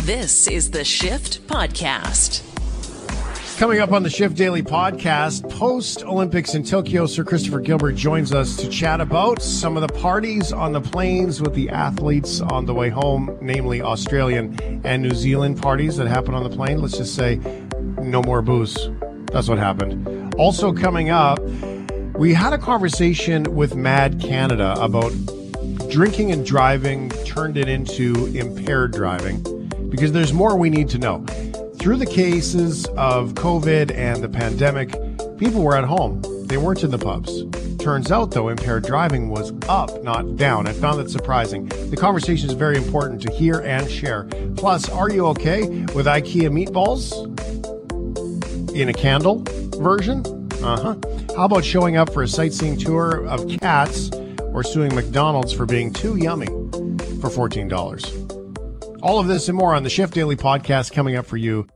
This is the Shift Podcast. Coming up on the Shift Daily Podcast, post-Olympics in Tokyo, Sir Christopher Gilbert joins us to chat about some of the parties on the planes with the athletes on the way home, namely Australian and New Zealand parties that happen on the plane. Let's just say no more booze. That's what happened. Also coming up, we had a conversation with Mad Canada about drinking and driving turned it into impaired driving, because there's more we need to know. Through the cases of COVID and the pandemic, people were at home. They weren't in the pubs. Turns out, though, impaired driving was up, not down. I found that surprising. The conversation is very important to hear and share. Plus, are you okay with IKEA meatballs in a candle version? How about showing up for a sightseeing tour of cats or suing McDonald's for being too yummy for $14? All of this and more on the Shift Daily Podcast coming up for you.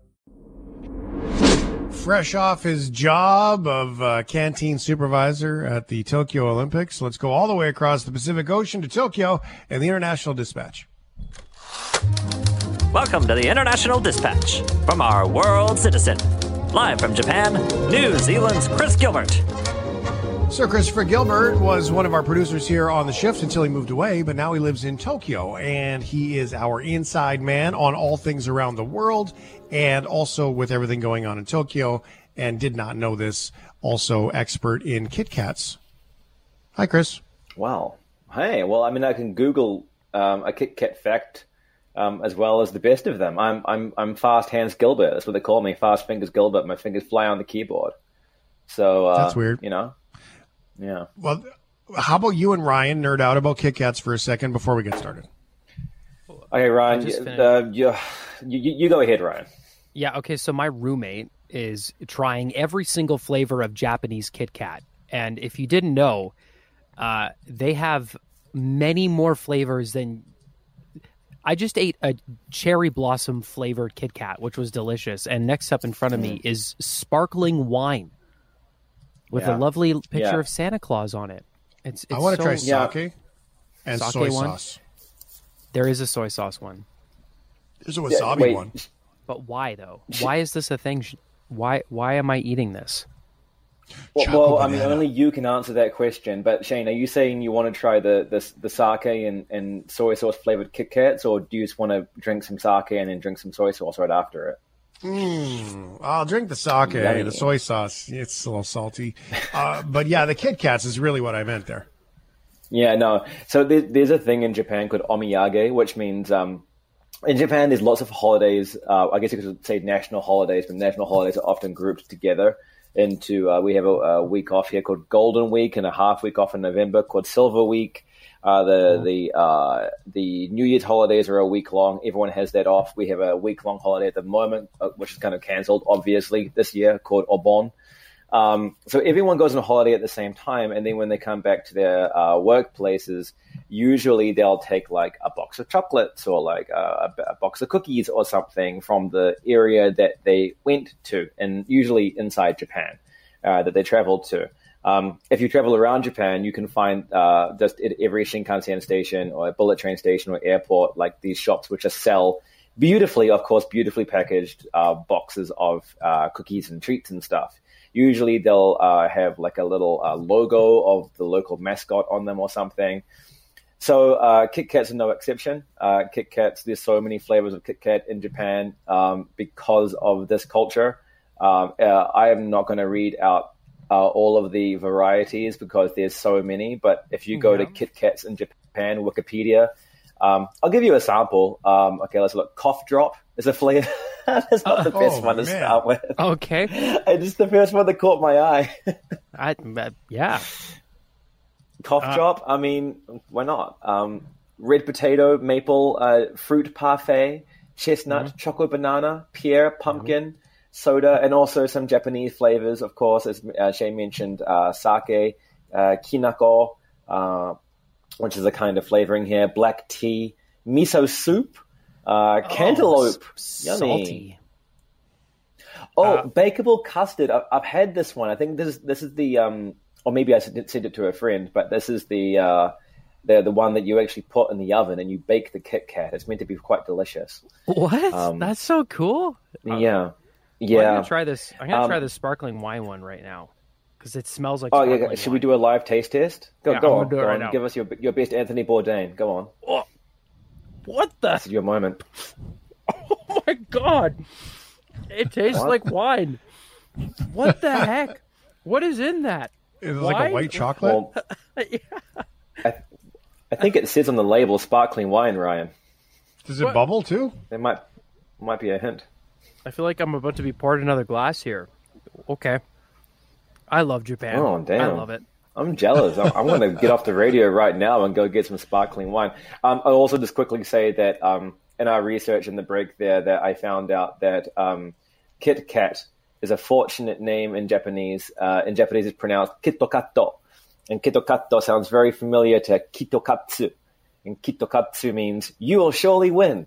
Fresh off his job of canteen supervisor at the Tokyo Olympics, let's go all the way across the Pacific Ocean to Tokyo and the International Dispatch. Welcome to the International Dispatch from our world citizen. Live from Japan, New Zealand's Chris Gilbert. Sir Christopher Gilbert was one of our producers here on The Shift until he moved away, but now he lives in Tokyo, and he is our inside man on all things around the world, and also with everything going on in Tokyo, and did not know this, also expert in Kit Kats. Hi, Chris. Wow. Hey, well, I mean, I can Google a Kit Kat fact as well as the best of them. I'm Fast Hands Gilbert. That's what they call me, Fast Fingers Gilbert. My fingers fly on the keyboard. So that's weird. You know. Yeah. Well, how about you and Ryan nerd out about Kit Kats for a second before we get started? Okay, Ryan, you go ahead, Ryan. Yeah, okay, so my roommate is trying every single flavor of Japanese Kit Kat. And if you didn't know, they have many more flavors than... I just ate a cherry blossom flavored Kit Kat, which was delicious. And next up in front of me is sparkling wine with a lovely picture of Santa Claus on it. It's I want to try sake and sake soy one? sauce. There is a soy sauce one. There's a wasabi one. But why, though? Why is this a thing? Why am I eating this? Well, I mean, only you can answer that question. But Shane, are you saying you want to try the sake and soy sauce flavored Kit Kats, or do you just want to drink some sake and then drink some soy sauce right after it? I'll drink the sake, the soy sauce. It's a little salty. But yeah, the Kit Kats is really what I meant there. Yeah, no. So there's a thing in Japan called omiyage, which means in Japan there's lots of holidays. I guess you could say national holidays, but national holidays are often grouped together into, we have a week off here called Golden Week and a half week off in November called Silver Week. The New Year's holidays are a week long. Everyone has that off. We have a week long holiday at the moment, which is kind of cancelled, obviously, this year, called Obon. So everyone goes on a holiday at the same time, and then when they come back to their workplaces, usually they'll take like a box of chocolates or like a box of cookies or something from the area that they went to, and usually inside Japan that they traveled to. If you travel around Japan, you can find just at every Shinkansen station or bullet train station or airport, like these shops which just sell beautifully packaged boxes of cookies and treats and stuff. Usually they'll have like a little logo of the local mascot on them or something. So Kit Kats are no exception. Kit Kats, there's so many flavors of Kit Kat in Japan because of this culture. I am not going to read out all of the varieties because there's so many. But if you go to Kit Kats in Japan, Wikipedia, I'll give you a sample. Okay, let's look. Cough Drop is a flavor. That's not the best one to start with. Okay. It's just the first one that caught my eye. Yeah. Cough Drop, I mean, why not? Red potato, maple, fruit parfait, chestnut, chocolate banana, pear, pumpkin, soda, and also some Japanese flavors, of course, as Shane mentioned, sake, kinako, which is a kind of flavoring here, black tea, miso soup, cantaloupe, yummy. Salty. Bakeable custard. I've had this one. I think this is the or maybe I sent it to a friend, but this is the They're the one that you actually put in the oven and you bake the Kit Kat. It's meant to be quite delicious. What? That's so cool. Yeah. I'm gonna try this. I'm gonna try this sparkling wine one right now because it smells like. Oh yeah. Should we do a live taste test? Go on. Do it right now. Give us your best Anthony Bourdain. Go on. Oh, what the? This is your moment. Oh my god! It tastes like wine. What the heck? What is in that? Is it like a white chocolate? Well, I think it says on the label sparkling wine, Ryan. Does it bubble too? There might be a hint. I feel like I'm about to be poured another glass here. Okay. I love Japan. Oh, damn. I love it. I'm jealous. I'm going to get off the radio right now and go get some sparkling wine. I'll also just quickly say that in our research in the break there, that I found out that Kit Kat is a fortunate name in Japanese. In Japanese, it's pronounced Kitokato. And Kitokato sounds very familiar to Kitokatsu. And Kitokatsu means, you will surely win.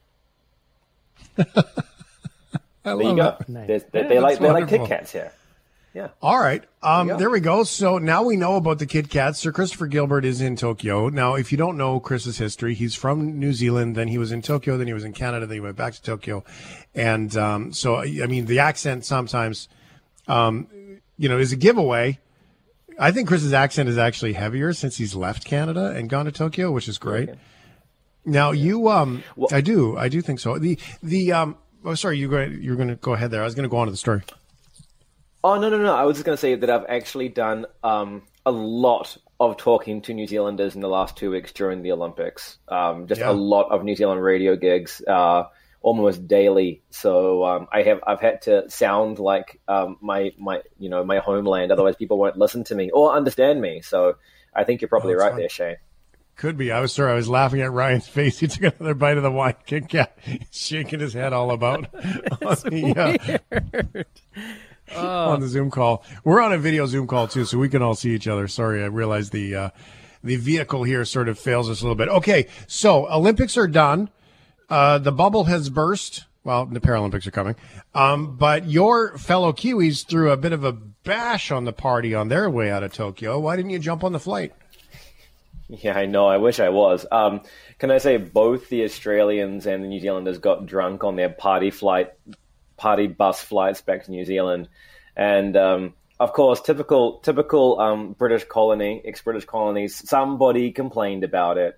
There you go. Nice. They like Kit Kats here. Yeah. All right. There we go. So now we know about the Kit Kats. Sir Christopher Gilbert is in Tokyo. Now, if you don't know Chris's history, he's from New Zealand. Then he was in Tokyo. Then he was in Canada. Then he went back to Tokyo. And so, I mean, the accent sometimes, is a giveaway. I think Chris's accent is actually heavier since he's left Canada and gone to Tokyo, which is great. Okay. Now, I do think so. Sorry, you were going to go ahead there. I was going to go on to the story. Oh, no. I was just going to say that I've actually done a lot of talking to New Zealanders in the last 2 weeks during the Olympics. A lot of New Zealand radio gigs, almost daily. So I've had to sound like my homeland. Otherwise, people won't listen to me or understand me. So I think you're probably right there, Shane. Could be. I was laughing at Ryan's face. He took another bite of the wine Kit Kat, shaking his head all about on the Zoom call. We're on a video Zoom call too, so we can all see each other. Sorry, I realized the vehicle here sort of fails us a little bit. Okay, so Olympics are done. The bubble has burst. Well, the Paralympics are coming. But your fellow Kiwis threw a bit of a bash on the party on their way out of Tokyo. Why didn't you jump on the flight? Yeah, I know. I wish I was. Can I say both the Australians and the New Zealanders got drunk on their party bus flights back to New Zealand. And, of course, typical British colony, ex-British colonies, somebody complained about it.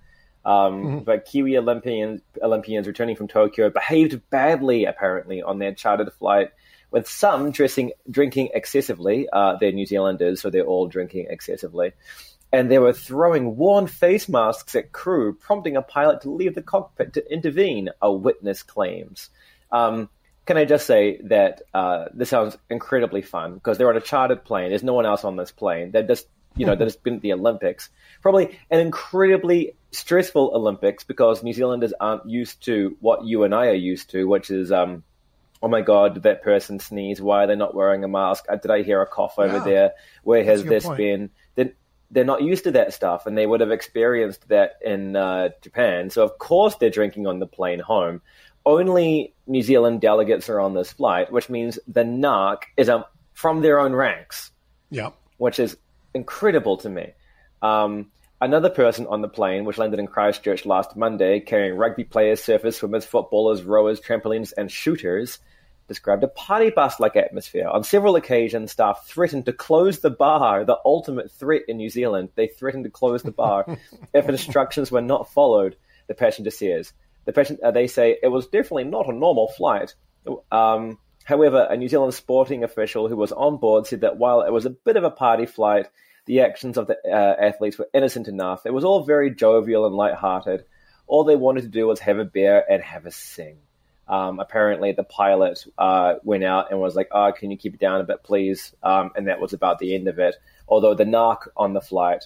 But Kiwi Olympians returning from Tokyo behaved badly, apparently, on their chartered flight, with some drinking excessively. They're New Zealanders, so they're all drinking excessively. And they were throwing worn face masks at crew, prompting a pilot to leave the cockpit to intervene, a witness claims. Can I just say that this sounds incredibly fun, because they're on a chartered plane. There's no one else on this plane. They're just, they've just been at the Olympics. Probably an incredibly stressful Olympics, because New Zealanders aren't used to what you and I are used to, which is, oh my God, did that person sneeze? Why are they not wearing a mask? Did I hear a cough over there? Where has this been? They're not used to that stuff, and they would have experienced that in Japan. So, of course, they're drinking on the plane home. Only New Zealand delegates are on this flight, which means the narc is from their own ranks. Yeah, which is incredible to me. Another person on the plane, which landed in Christchurch last Monday, carrying rugby players, surfers, swimmers, footballers, rowers, trampolines, and shooters, described a party bus-like atmosphere. On several occasions, staff threatened to close the bar, the ultimate threat in New Zealand. They threatened to close the bar if instructions were not followed, the passenger says. They say it was definitely not a normal flight. However, a New Zealand sporting official who was on board said that while it was a bit of a party flight, the actions of the athletes were innocent enough. It was all very jovial and lighthearted. All they wanted to do was have a beer and have a sing. Apparently, the pilot went out and was like, "Oh, can you keep it down a bit, please?" And that was about the end of it. Although the narc on the flight,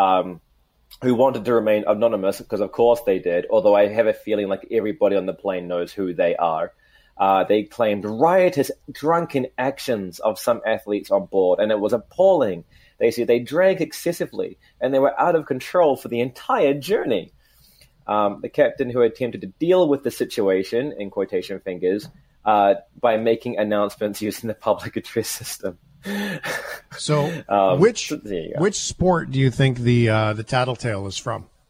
who wanted to remain anonymous, because of course they did, although I have a feeling like everybody on the plane knows who they are, they claimed riotous, drunken actions of some athletes on board, and it was appalling. They said they drank excessively, and they were out of control for the entire journey. The captain, who attempted to deal with the situation, in quotation fingers, by making announcements using the public address system. So, which sport do you think the tattletale is from?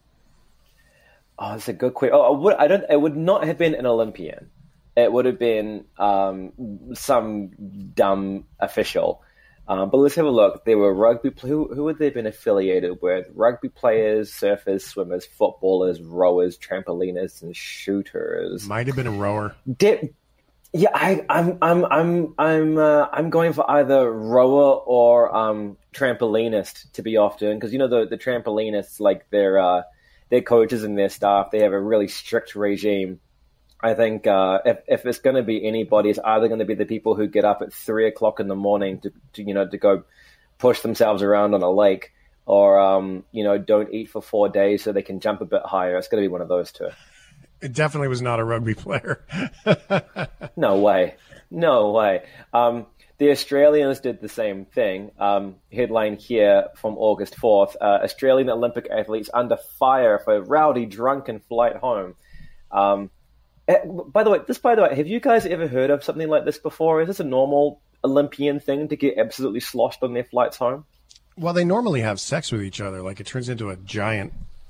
Oh, that's a good question. It would not have been an Olympian. It would have been some dumb official. But let's have a look. There were rugby. Who had they been affiliated with? Rugby players, surfers, swimmers, footballers, rowers, trampolinists, and shooters. Might have been a rower. Yeah, I'm going for either rower or trampolinist to be often, because the trampolinists, like their coaches and their staff, they have a really strict regime. I think if it's going to be anybody, it's either going to be the people who get up at 3 o'clock in the morning to go push themselves around on a lake, or don't eat for 4 days so they can jump a bit higher. It's going to be one of those two. It definitely was not a rugby player. No way. The Australians did the same thing. Headline here from August 4th. Australian Olympic athletes under fire for rowdy drunken flight home. By the way, have you guys ever heard of something like this before? Is this a normal Olympian thing to get absolutely sloshed on their flights home? Well, they normally have sex with each other. Like, it turns into a giant...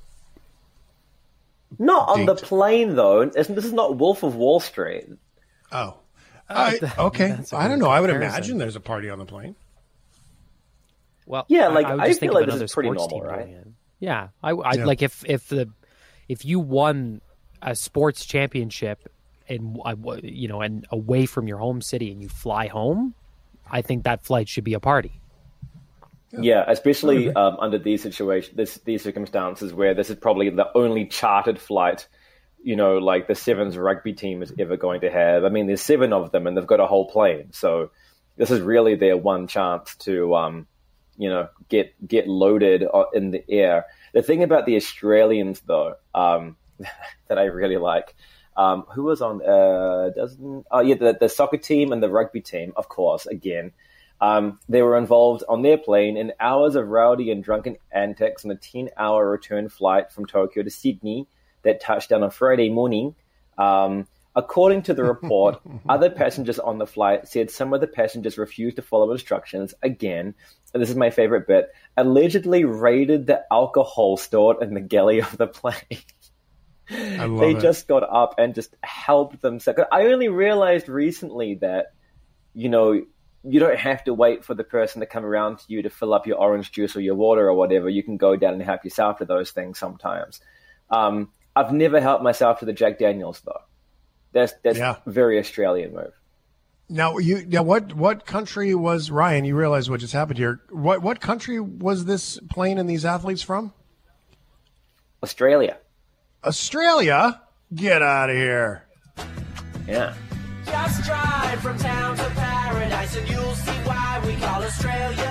Not on the plane, though. This is not Wolf of Wall Street. Oh. Okay. I don't know. I would imagine there's a party on the plane. Well, yeah, I feel like this is pretty normal, right? Yeah. Like if you won a sports championship and away from your home city and you fly home, I think that flight should be a party. Yeah, especially under these situations, these circumstances where this is probably the only chartered flight, like the Sevens rugby team is ever going to have. I mean, there's 7 of them and they've got a whole plane. So this is really their one chance to, get loaded in the air. The thing about the Australians, though, that I really like, who was on, the soccer team and the rugby team, of course, again. They were involved on their plane in hours of rowdy and drunken antics on a 10-hour return flight from Tokyo to Sydney that touched down on Friday morning. According to the report, other passengers on the flight said some of the passengers refused to follow instructions. Again, and this is my favorite bit, allegedly raided the alcohol stored in the galley of the plane. They just got up and just helped themselves. I only realized recently that, you don't have to wait for the person to come around to you to fill up your orange juice or your water or whatever. You can go down and help yourself to those things sometimes. I've never helped myself to the Jack Daniels, though. That's a very Australian move. Now, what country was, Ryan, you realize what just happened here. What country was this plane and these athletes from? Australia. Australia? Get out of here. Yeah. Just drive from town to paradise and you'll see why we call Australia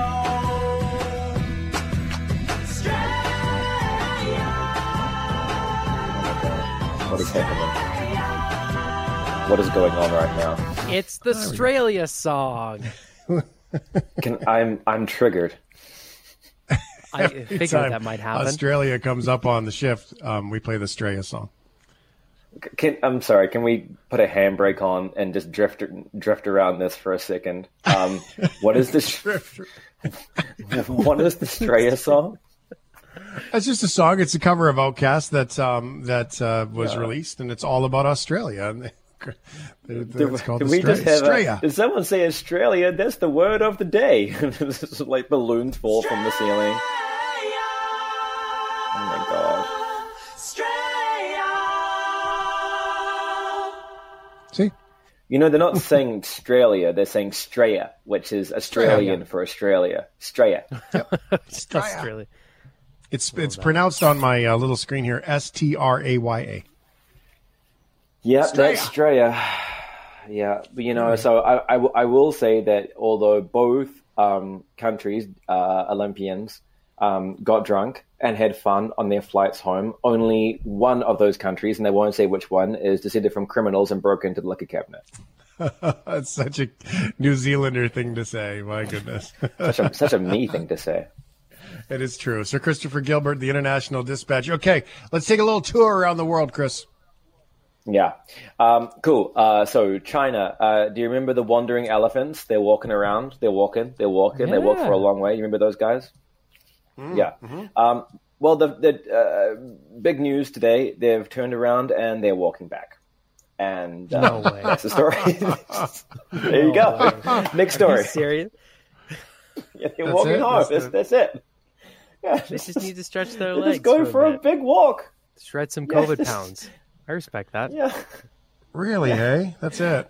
home. Australia. What is happening? What is going on right now? It's the Australia song. I'm triggered. I figured that might happen. Australia comes up on the shift. We play the Australia song. I'm sorry. Can we put a handbrake on and just drift around this for a second? What is this? What is the Australia song? It's just a song. It's a cover of Outkast that was released, and it's all about Australia. It's called Australia. Did someone say Australia? That's the word of the day. This is like balloons fall from the ceiling. Oh my god. See? They're not saying Australia, they're saying Straya, which is Australian for Australia. Straya. Yep. Australia. It's pronounced on my little screen here, Straya. Yeah, that's Straya. Yeah, but so I will say that although both countries, Olympians, got drunk and had fun on their flights home, only one of those countries, and they won't say which one, is descended from criminals and broke into the liquor cabinet. That's such a New Zealander thing to say. My goodness. such a me thing to say. It is true. Sir Christopher Gilbert, the International Dispatch. Okay, let's take a little tour around the world, Chris. Yeah. Cool. So China, do you remember the wandering elephants? They're walking around. They're walking. They walk for a long way. You remember those guys? Yeah. Well, the big news today, they've turned around and they're walking back. And No way. that's the story. There you go. Next Are you story. serious? Yeah, they're That's walking it? home. That's That's it. Yeah, They just need to stretch their they're legs. just going for a bit. big walk. Shred some Yeah, COVID this- pounds. I respect that. Yeah. Really, hey? That's it.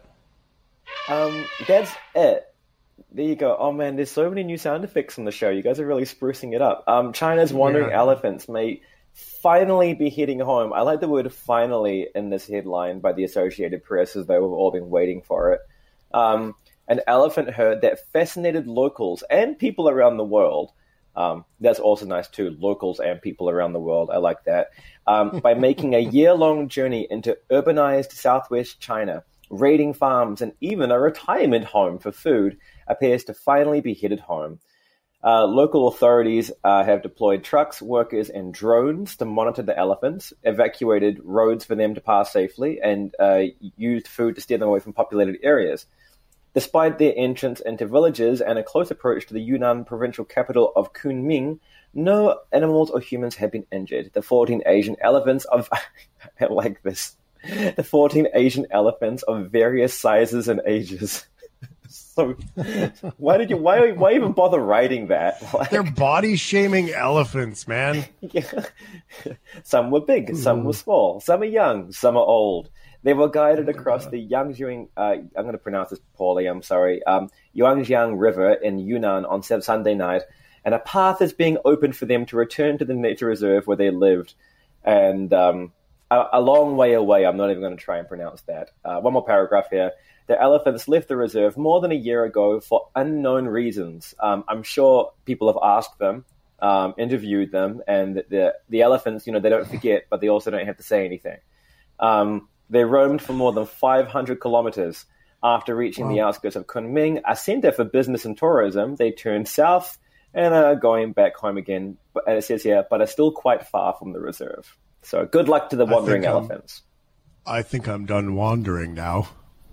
That's it. There you go. Oh man, there's so many new sound effects on the show. You guys are really sprucing it up. China's wandering Yeah. elephants may finally be heading home. I like the word "finally" in this headline by the Associated Press, as though we've all been waiting for it. An elephant herd that fascinated locals and people around the world. That's also nice too. Locals and people around the world. I like that. By making a year-long journey into urbanized southwest China, raiding farms, and even a retirement home for food, appears to finally be headed home. Local authorities have deployed trucks, workers, and drones to monitor the elephants, evacuated roads for them to pass safely, and used food to steer them away from populated areas. Despite their entrance into villages and a close approach to the Yunnan provincial capital of Kunming, no animals or humans have been injured. The 14 Asian elephants of I like this. The 14 Asian elephants of various sizes and ages. So why even bother writing that? Like, They're body shaming elephants, man. yeah. Some were big, some were small, some are young, some are old. They were guided across the Yangjiang, I'm going to pronounce this poorly, I'm sorry, Yangjiang River in Yunnan on Sunday night, and a path is being opened for them to return to the nature reserve where they lived. And a long way away, I'm not even going to try and pronounce that. One more paragraph here. The elephants left the reserve more than a year ago for unknown reasons. I'm sure people have asked them, interviewed them, and the elephants, they don't forget, but they also don't have to say anything. They roamed for more than 500 kilometers. After reaching the outskirts of Kunming, a center for business and tourism, they turned south and are going back home again. And it says here, but are still quite far from the reserve. So good luck to the wandering elephants. I think I'm done wandering now.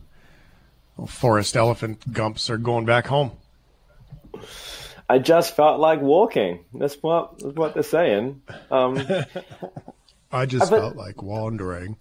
Forest elephant gumps are going back home. I just felt like walking. That's what they're saying. I just felt like wandering.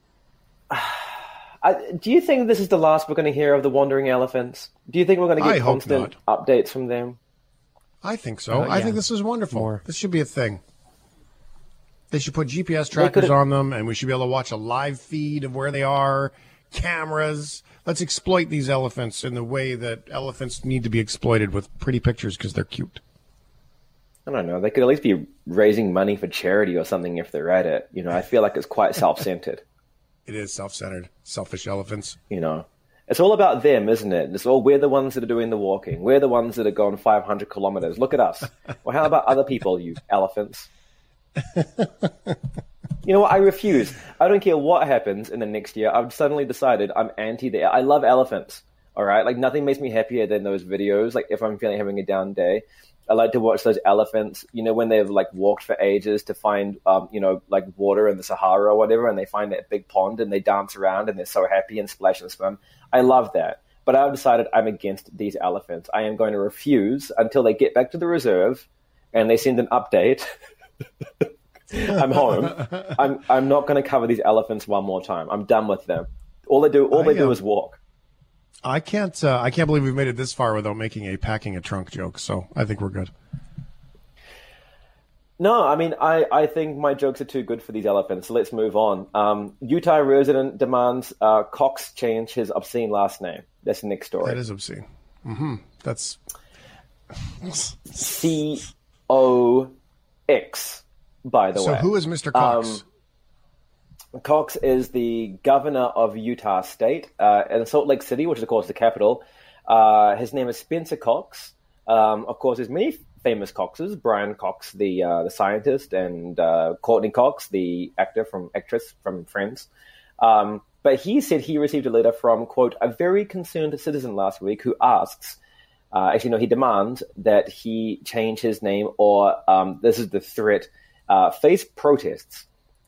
Do you think this is the last we're going to hear of the wandering elephants? Do you think we're going to I get hope constant updates from them? I think so. I yeah. think this is wonderful. More. This should be a thing. They should put GPS trackers on them, and we should be able to watch a live feed of where they are, cameras. Let's exploit these elephants in the way that elephants need to be exploited, with pretty pictures because they're cute. I don't know. They could at least be raising money for charity or something if they're at it. I feel like it's quite self-centered. It is self-centered. Selfish elephants. It's all about them, isn't it? We're the ones that are doing the walking. We're the ones that are going 500 kilometers. Look at us. Well, how about other people, you elephants? You know what? I refuse. I don't care what happens in the next year. I've suddenly decided I'm anti I love elephants. All right? Like, nothing makes me happier than those videos. Like, if I'm having a down day, I like to watch those elephants, when they've walked for ages to find, water in the Sahara or whatever, and they find that big pond and they dance around and they're so happy and splash and swim. I love that. But I've decided I'm against these elephants. I am going to refuse until they get back to the reserve and they send an update. I'm home. I'm not going to cover these elephants one more time. I'm done with them. All they do is walk. I can't believe we've made it this far without making a packing a trunk joke. So I think we're good. No, I mean, I think my jokes are too good for these elephants. So let's move on. Utah resident demands Cox change his obscene last name. That's the next story. That is obscene. Mm-hmm. That's COX, by the way. So who is Mr. Cox? Cox is the governor of Utah State in Salt Lake City, which is, of course, the capital. His name is Spencer Cox. Of course, there's many famous Coxes. Brian Cox, the scientist, and Courtney Cox, the actress from Friends. But he said he received a letter from, quote, a very concerned citizen last week who asks, he demands that he change his name or, this is the threat, face protests.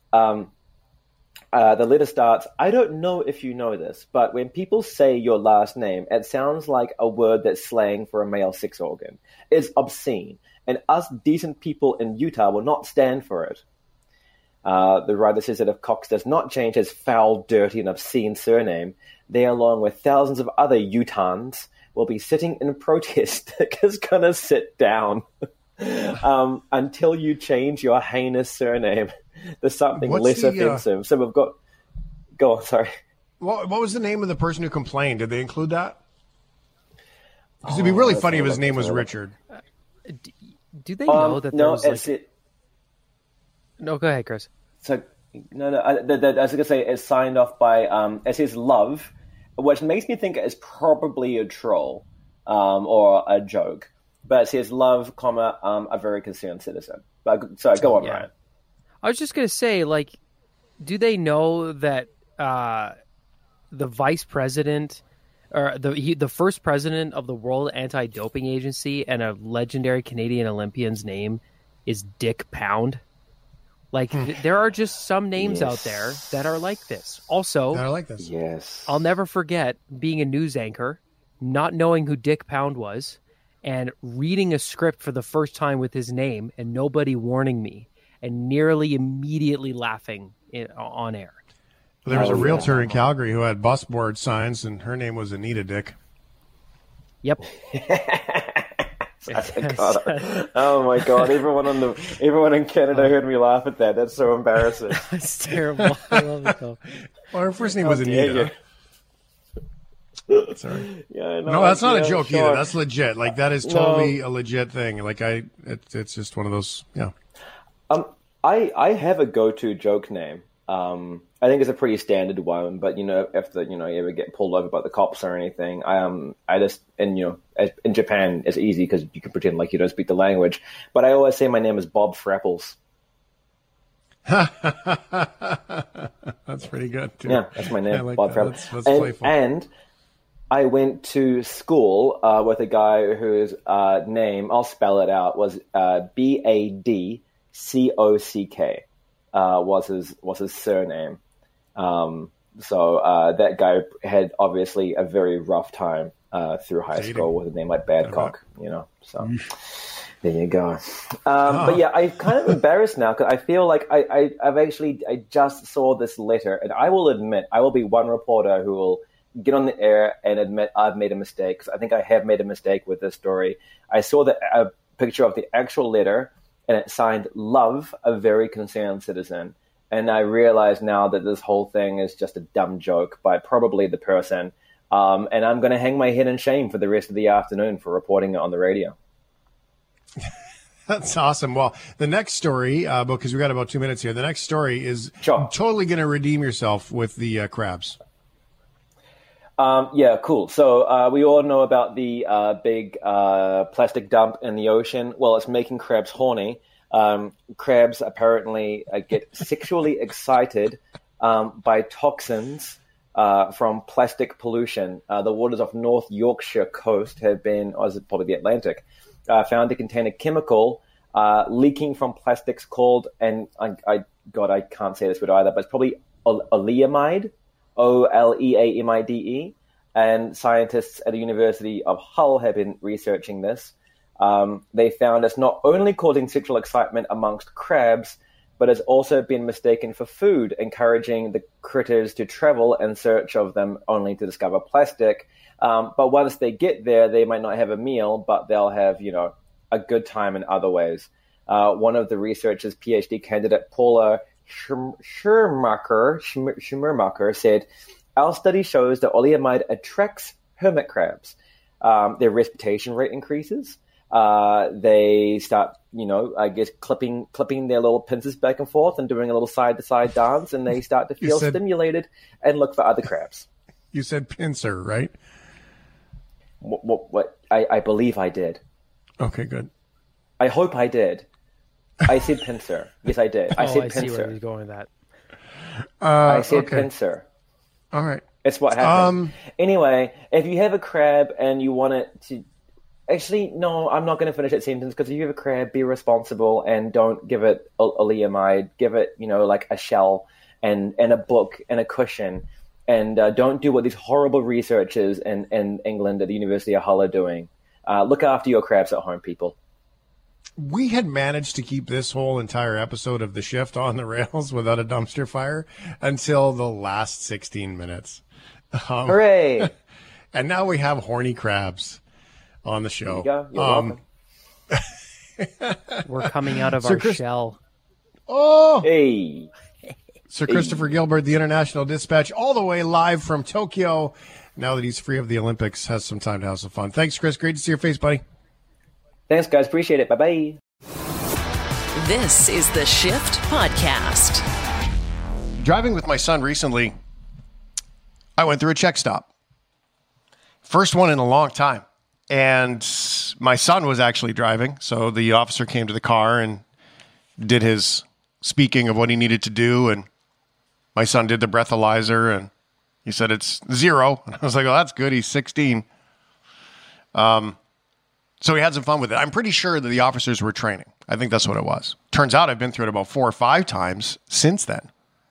The letter starts, I don't know if you know this, but when people say your last name, it sounds like a word that's slang for a male sex organ. It's obscene. and us decent people in Utah will not stand for it. The writer says that if Cox does not change his foul, dirty, and obscene surname, they, along with thousands of other Utahns, will be sitting in protest. Dick is going to sit down until you change your heinous surname to something less offensive. So we've got... Go on, sorry. What was the name of the person who complained? Did they include that? Because it'd be really funny if his name was Richard. Do they know that there was it's it. No, go ahead, Chris. So, I was going to say it's signed off by, it says Love, which makes me think it's probably a troll or a joke. But it says Love, comma, a very concerned citizen. But, sorry, go on, Ryan. I was just going to say, like, do they know that the vice president or the first president of the World Anti-Doping Agency and a legendary Canadian Olympian's name is Dick Pound? Like, there are just some names out there that are like this. Also, that are like this. Yes. I'll never forget being a news anchor, not knowing who Dick Pound was, and reading a script for the first time with his name and nobody warning me, and nearly immediately laughing on air. There was a realtor in Calgary who had bus board signs, and her name was Anita Dick. Yep. Oh my god! Everyone in Canada heard me laugh at that. That's so embarrassing. It's terrible. I love it though. Well, her first name was Anita. Sorry. Yeah, no, that's not a joke either. That's legit. Like, that is totally a legit thing. Like, it's just one of those. Yeah. I have a go-to joke name. I think it's a pretty standard one, but if you ever get pulled over by the cops or anything, I just, and in Japan it's easy because you can pretend like you don't speak the language. But I always say my name is Bob Frapples. That's pretty good too. Yeah, that's my name, like Bob that. Frapples. That's playful. And I went to school with a guy whose name, I'll spell it out, was Badcock. Was his surname. So that guy had obviously a very rough time through high school with a name like Badcock, so there you go. But yeah, I'm kind of embarrassed now because I feel like I just saw this letter, and I will admit, I will be one reporter who will get on the air and admit I've made a mistake, because I think I have made a mistake with this story. I saw a picture of the actual letter, and it signed Love, a very concerned citizen. And I realize now that this whole thing is just a dumb joke by probably the person. And I'm going to hang my head in shame for the rest of the afternoon for reporting it on the radio. That's awesome. Well, the next story, because we got about 2 minutes here, the next story is totally going to redeem yourself with the crabs. Yeah, cool. So we all know about the big plastic dump in the ocean. Well, it's making crabs horny. Crabs apparently get sexually excited by toxins from plastic pollution. The waters off North Yorkshire coast have been, or is it probably the Atlantic, found to contain a chemical leaking from plastics called, and I can't say this word either, but it's probably oleamide. Oleamide, and scientists at the University of Hull have been researching this. They found it's not only causing sexual excitement amongst crabs, but it's also been mistaken for food, encouraging the critters to travel in search of them only to discover plastic. But once they get there, they might not have a meal, but they'll have, a good time in other ways. One of the researchers, PhD candidate Paula Schmermacher said, "Our study shows that oleamide attracts hermit crabs. Their respiration rate increases. They start, clipping their little pincers back and forth and doing a little side-to-side dance, and they start to feel stimulated and look for other crabs." You said pincer, right? What? I believe I did. Okay, good. I hope I did. I said pincer. Yes, I did. I said pincer. I see where he's going with that. I said pincer. All right. It's what happened. Anyway, if you have a crab and you want it to... Actually, no, I'm not going to finish that sentence, because if you have a crab, be responsible and don't give it oleamide. Give it, like a shell and a book and a cushion. And don't do what these horrible researchers in England at the University of Hull are doing. Look after your crabs at home, people. we had managed to keep this whole entire episode of The Shift on the rails without a dumpster fire until the last 16 minutes. Hooray! And now we have horny crabs on the show. There you go. You're welcome. We're coming out of our shell. Oh! Hey! Sir Christopher Gilbert, the International Dispatch, all the way live from Tokyo. Now that he's free of the Olympics, has some time to have some fun. Thanks, Chris. Great to see your face, buddy. Thanks, guys. Appreciate it. Bye-bye. This is the Shift Podcast. Driving with my son recently, I went through a check stop. First one in a long time. And my son was actually driving, so the officer came to the car and did his speaking of what he needed to do, and my son did the breathalyzer, and he said it's 0. And I was like, oh, that's good. He's 16. So he had some fun with it. I'm pretty sure that the officers were training. I think that's what it was. Turns out I've been through it about 4 or 5 times since then.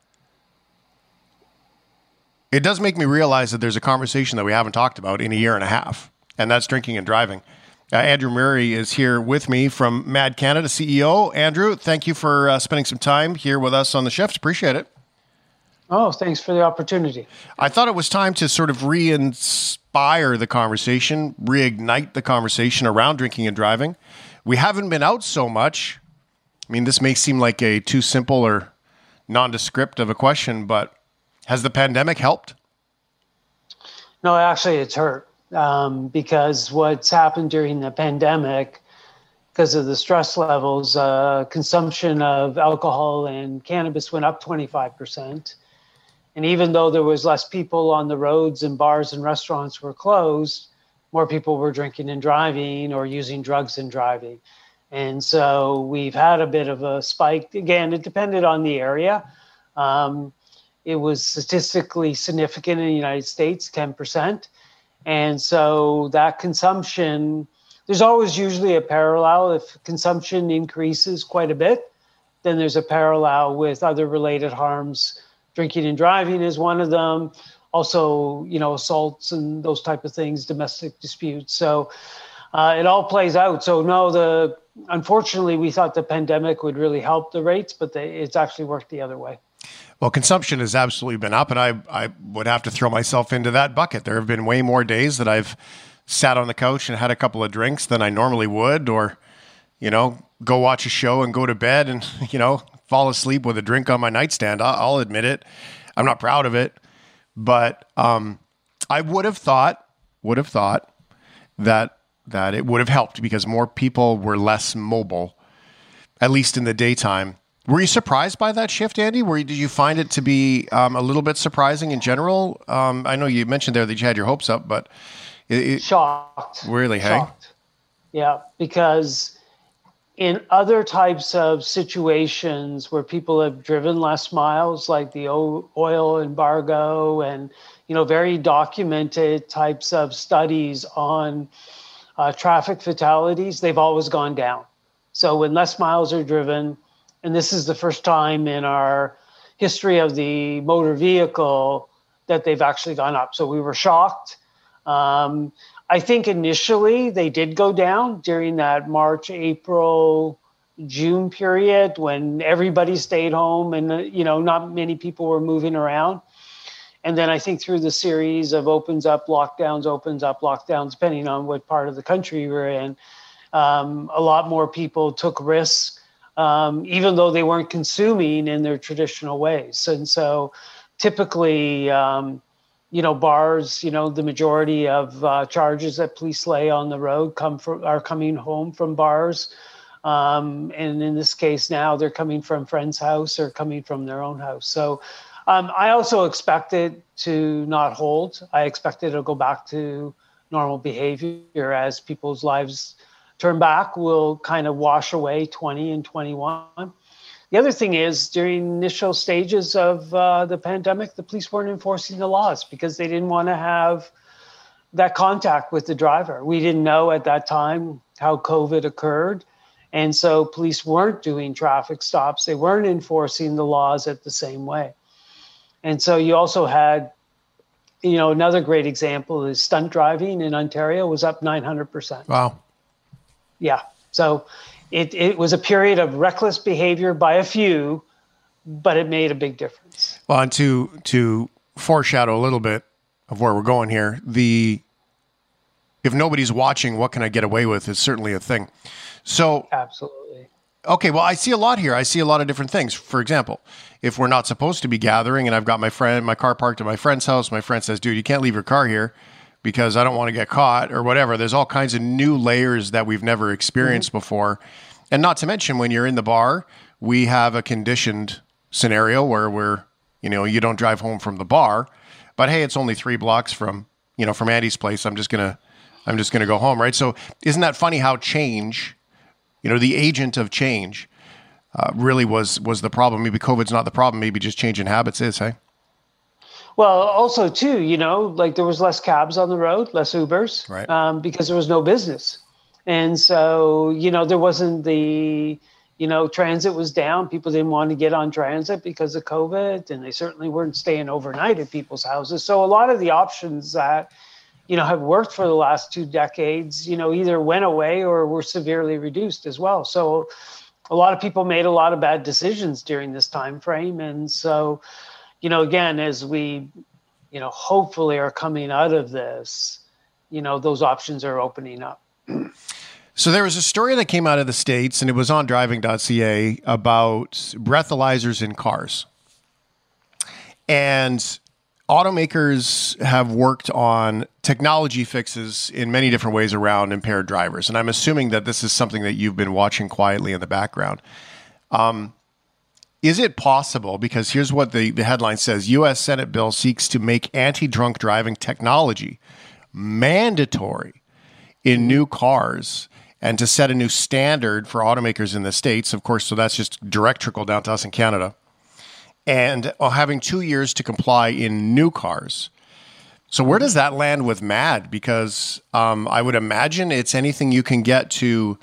It does make me realize that there's a conversation that we haven't talked about in a year and a half, and that's drinking and driving. Andrew Murray is here with me from Mad Canada, CEO. Andrew, thank you for spending some time here with us on The Shift. Appreciate it. Oh, thanks for the opportunity. I thought it was time to sort of re-inspire the conversation, reignite the conversation around drinking and driving. We haven't been out so much. I mean, this may seem like a too simple or nondescript of a question, but has the pandemic helped? No, actually, it's hurt because what's happened during the pandemic, because of the stress levels, consumption of alcohol and cannabis went up 25%. And even though there was less people on the roads and bars and restaurants were closed, more people were drinking and driving or using drugs and driving. And so we've had a bit of a spike. Again, it depended on the area. It was statistically significant in the United States, 10%. And so that consumption, there's always usually a parallel. If consumption increases quite a bit, then there's a parallel with other related harms. Drinking and driving is one of them. Also, assaults and those type of things, domestic disputes. So it all plays out. So no, unfortunately, we thought the pandemic would really help the rates, but it's actually worked the other way. Well, consumption has absolutely been up, and I would have to throw myself into that bucket. There have been way more days that I've sat on the couch and had a couple of drinks than I normally would, or, go watch a show and go to bed and, fall asleep with a drink on my nightstand. I'll admit it. I'm not proud of it, but I would have thought that it would have helped because more people were less mobile, at least in the daytime. Were you surprised by that shift, Andy? Did you find it to be a little bit surprising in general? I know you mentioned there that you had your hopes up, but shocked. Really, shocked. Hey? Yeah, because in other types of situations where people have driven less miles, like the oil embargo and, very documented types of studies on traffic fatalities, they've always gone down. So when less miles are driven, and this is the first time in our history of the motor vehicle that they've actually gone up. So we were shocked. I think initially they did go down during that March, April, June period when everybody stayed home and, not many people were moving around. And then I think through the series of opens up, lockdowns, depending on what part of the country we're in, a lot more people took risks, even though they weren't consuming in their traditional ways. And so typically, bars, the majority of charges that police lay on the road are coming home from bars. And in this case now, they're coming from friend's house or coming from their own house. So I also expected to not hold. I expected to go back to normal behavior as people's lives turn back. Will kind of wash away 20 and 21. The other thing is, during initial stages of the pandemic, the police weren't enforcing the laws because they didn't want to have that contact with the driver. We didn't know at that time how COVID occurred. And so police weren't doing traffic stops. They weren't enforcing the laws at the same way. And so you also had, another great example is stunt driving in Ontario was up 900%. Wow. Yeah. So it was a period of reckless behavior by a few, but it made a big difference. Well, and to foreshadow a little bit of where we're going here, if nobody's watching, what can I get away with is certainly a thing. So Absolutely. Okay, well, I see a lot here. I see a lot of different things. For example, if we're not supposed to be gathering and I've got my car parked at my friend's house, my friend says, dude, you can't leave your car here because I don't want to get caught or whatever. There's all kinds of new layers that we've never experienced before. And not to mention when you're in the bar, we have a conditioned scenario where you don't drive home from the bar, but hey, it's only 3 blocks from Andy's place. I'm just going to go home, right? So isn't that funny how change, the agent of change really was the problem? Maybe COVID's not the problem. Maybe just changing habits is, hey? Well, also too, like there was less cabs on the road, less Ubers, right. Because there was no business. And so, there wasn't the, transit was down. People didn't want to get on transit because of COVID, and they certainly weren't staying overnight at people's houses. So a lot of the options that, have worked for the last 2 decades, either went away or were severely reduced as well. So a lot of people made a lot of bad decisions during this time frame. And so, again, as we, hopefully are coming out of this, those options are opening up. So there was a story that came out of the States, and it was on driving.ca about breathalyzers in cars. And automakers have worked on technology fixes in many different ways around impaired drivers. And I'm assuming that this is something that you've been watching quietly in the background. Is it possible, because here's what the headline says, U.S. Senate bill seeks to make anti-drunk driving technology mandatory in new cars and to set a new standard for automakers in the States, of course, so that's just direct trickle down to us in Canada. And having 2 years to comply in new cars. So where does that land with MAD? Because I would imagine it's anything you can get to,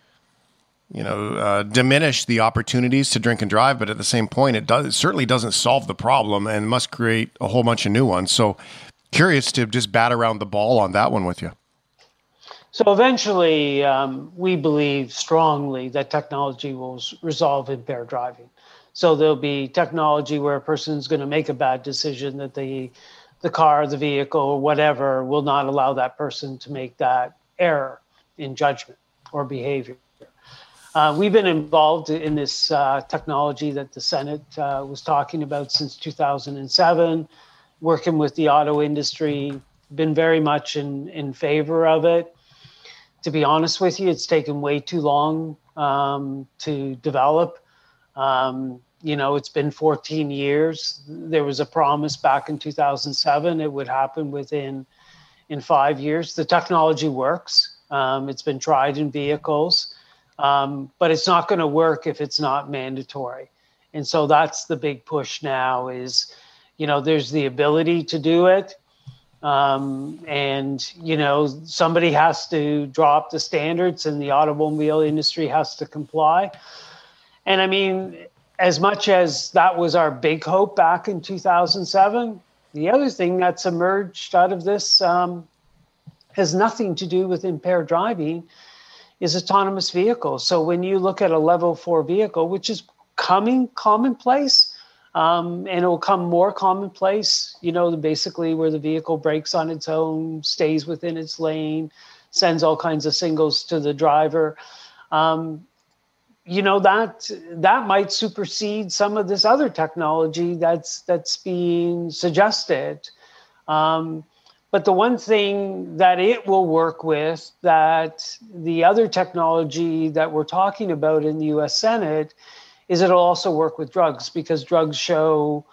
diminish the opportunities to drink and drive. But at the same point, it certainly doesn't solve the problem and must create a whole bunch of new ones. So curious to just bat around the ball on that one with you. So eventually, we believe strongly that technology will resolve impaired driving. So there'll be technology where a person's going to make a bad decision that the car, the vehicle, or whatever will not allow that person to make that error in judgment or behavior. We've been involved in this technology that the Senate was talking about since 2007, working with the auto industry, been very much in favor of it. To be honest with you, it's taken way too long to develop. It's been 14 years. There was a promise back in 2007 it would happen within 5 years. The technology works. It's been tried in vehicles, but it's not going to work if it's not mandatory. And so that's the big push now is, there's the ability to do it. Somebody has to drop the standards and the automobile industry has to comply. And I mean, as much as that was our big hope back in 2007, the other thing that's emerged out of this has nothing to do with impaired driving is autonomous vehicles. So when you look at a level 4 vehicle, which is coming commonplace, and it will come more commonplace, basically where the vehicle brakes on its own, stays within its lane, sends all kinds of signals to the driver. That might supersede some of this other technology that's being suggested. But the one thing that it will work with that the other technology that we're talking about in the U.S. Senate is it'll also work with drugs because drugs show,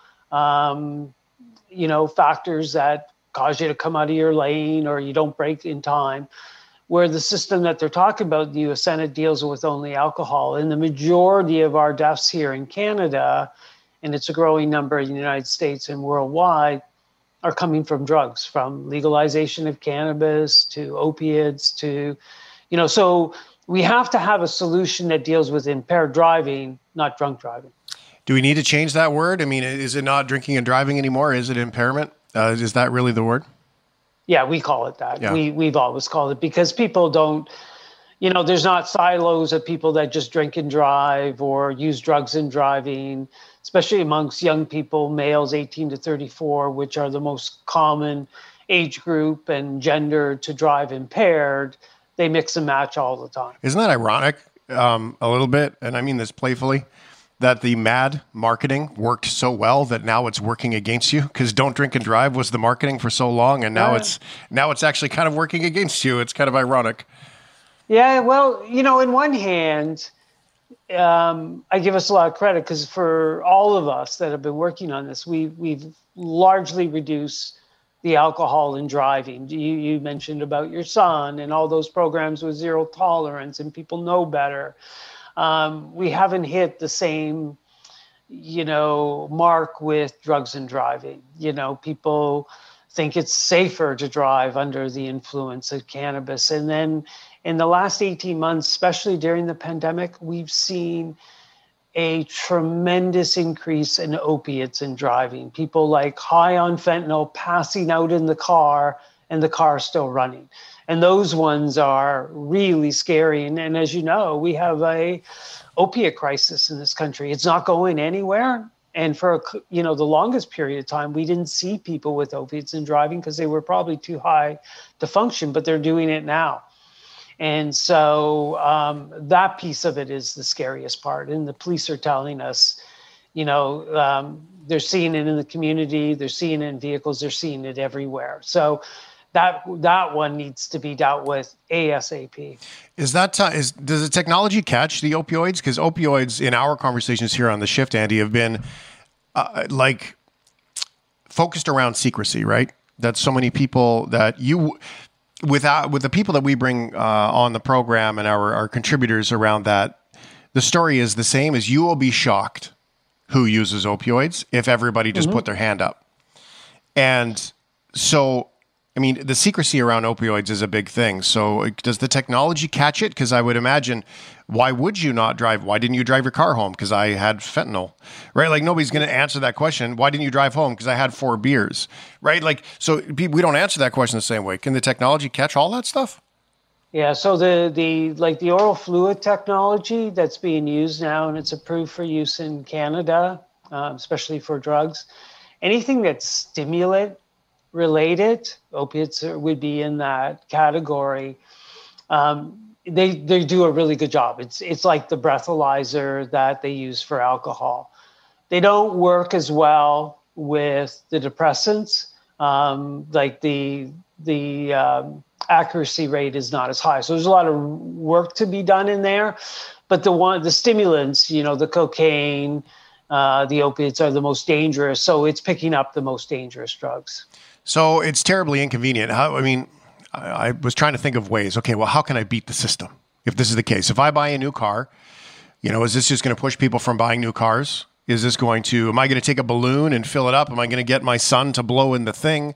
factors that cause you to come out of your lane or you don't brake in time, where the system that they're talking about in the U.S. Senate deals with only alcohol. And the majority of our deaths here in Canada, and it's a growing number in the United States and worldwide, are coming from drugs, from legalization of cannabis to opiates to, so we have to have a solution that deals with impaired driving, not drunk driving. Do we need to change that word? I mean, is it not drinking and driving anymore? Is it impairment? Is that really the word? Yeah, we call it that. Yeah. We've always called it because people don't, there's not silos of people that just drink and drive or use drugs in driving, especially amongst young people, males 18 to 34, which are the most common age group and gender to drive impaired. They mix and match all the time. Isn't that ironic a little bit? And I mean this playfully, that the MAD marketing worked so well that now it's working against you, because Don't Drink and Drive was the marketing for so long. And now it's actually kind of working against you. It's kind of ironic. Yeah, well, in one hand, I give us a lot of credit because for all of us that have been working on this, we've largely reduced the alcohol in driving. You mentioned about your son and all those programs with zero tolerance, and people know better. We haven't hit the same, mark with drugs and driving. People think it's safer to drive under the influence of cannabis. And then in the last 18 months, especially during the pandemic, we've seen a tremendous increase in opiates in driving. People like high on fentanyl passing out in the car and the car still running. And those ones are really scary. And as you know, we have a opiate crisis in this country. It's not going anywhere. And for, the longest period of time, we didn't see people with opiates in driving because they were probably too high to function, but they're doing it now. And so that piece of it is the scariest part. And the police are telling us, they're seeing it in the community, they're seeing it in vehicles, they're seeing it everywhere. So that one needs to be dealt with ASAP. Does the technology catch the opioids? Because opioids in our conversations here on The Shift, Andy, have been focused around secrecy, right? That so many people that with the people that we bring on the program and our contributors around that, the story is the same. As you will be shocked who uses opioids if everybody just put their hand up. And so, I mean, the secrecy around opioids is a big thing. So does the technology catch it? Because I would imagine, why would you not drive? Why didn't you drive your car home? Because I had fentanyl, right? Like, nobody's going to answer that question. Why didn't you drive home? Because I had 4 beers, right? Like, so we don't answer that question the same way. Can the technology catch all that stuff? Yeah. So the oral fluid technology that's being used now, and it's approved for use in Canada, especially for drugs, anything that's stimulant related, opiates would be in that category. They do a really good job. It's like the breathalyzer that they use for alcohol. They don't work as well with the depressants. Like the accuracy rate is not as high. So there's a lot of work to be done in there. But the stimulants, the cocaine, the opiates are the most dangerous. So it's picking up the most dangerous drugs. So it's terribly inconvenient. I was trying to think of ways. Okay, well, how can I beat the system if this is the case? If I buy a new car, is this just going to push people from buying new cars? Am I going to take a balloon and fill it up? Am I going to get my son to blow in the thing?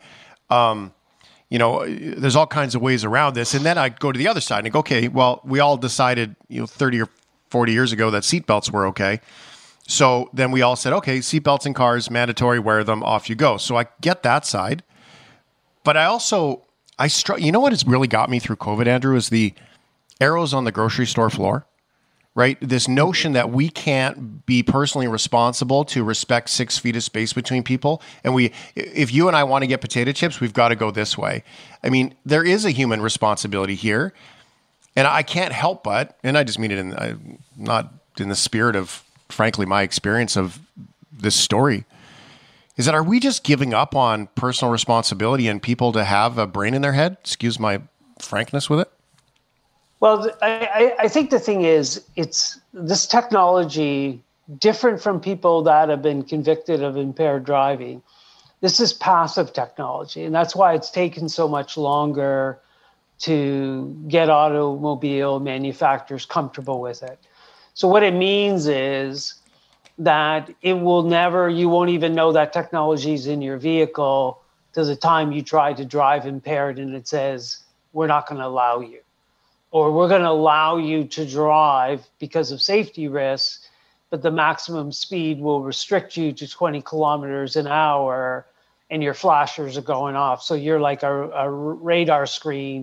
There's all kinds of ways around this. And then I go to the other side and I go, okay, well, we all decided, 30 or 40 years ago that seatbelts were okay. So then we all said, okay, seatbelts in cars, mandatory, wear them, off you go. So I get that side. But you know what has really got me through COVID, Andrew, is the arrows on the grocery store floor, right? This notion that we can't be personally responsible to respect 6 feet of space between people. And if you and I want to get potato chips, we've got to go this way. I mean, there is a human responsibility here. And I can't help but, and I just mean it not in the spirit of, frankly, my experience of this story, is that are we just giving up on personal responsibility and people to have a brain in their head? Excuse my frankness with it. Well, I think the thing is, it's this technology, different from people that have been convicted of impaired driving. This is passive technology, and that's why it's taken so much longer to get automobile manufacturers comfortable with it. So what it means is that you won't even know that technology is in your vehicle to the time you try to drive impaired and it says, we're not going to allow you. Or we're going to allow you to drive because of safety risks, but the maximum speed will restrict you to 20 kilometers an hour and your flashers are going off. So you're like a radar screen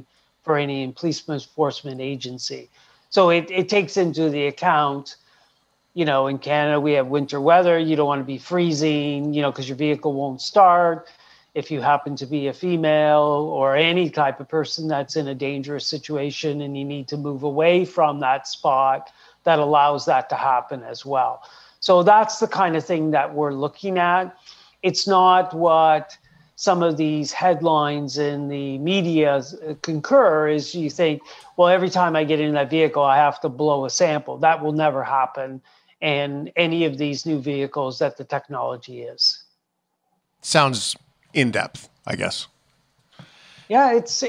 for any police enforcement agency. So it takes into the account, in Canada, we have winter weather. You don't want to be freezing, because your vehicle won't start. If you happen to be a female or any type of person that's in a dangerous situation and you need to move away from that spot, that allows that to happen as well. So that's the kind of thing that we're looking at. It's not what some of these headlines in the media concur is you think, well, every time I get in that vehicle, I have to blow a sample. That will never happen in any of these new vehicles that the technology is. Sounds in depth, I guess. Yeah, it's